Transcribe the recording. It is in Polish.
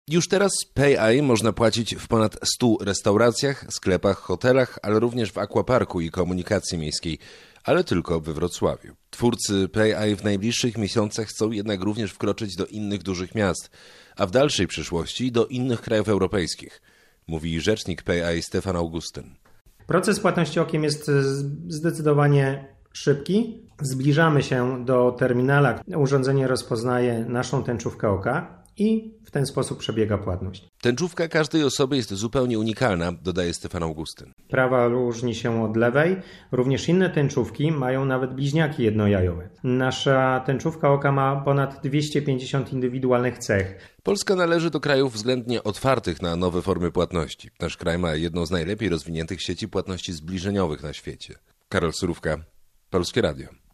Już teraz PayEye można płacić w ponad 100 restauracjach, sklepach, hotelach, ale również w aquaparku i komunikacji miejskiej, ale tylko we Wrocławiu. Twórcy PayEye w najbliższych miesiącach chcą jednak również wkroczyć do innych dużych miast, a w dalszej przyszłości do innych krajów europejskich, mówi rzecznik PayEye Stefan Augustyn. Proces płatności okiem jest zdecydowanie szybki. Zbliżamy się do terminala. Urządzenie rozpoznaje naszą tęczówkę oka i w ten sposób przebiega płatność. Tęczówka każdej osoby jest zupełnie unikalna, dodaje Stefan Augustyn. Prawa różni się od lewej. Również inne tęczówki mają nawet bliźniaki jednojajowe. Nasza tęczówka oka ma ponad 250 indywidualnych cech. Polska należy do krajów względnie otwartych na nowe formy płatności. Nasz kraj ma jedną z najlepiej rozwiniętych sieci płatności zbliżeniowych na świecie. Karol Surówka, Polskie Radio.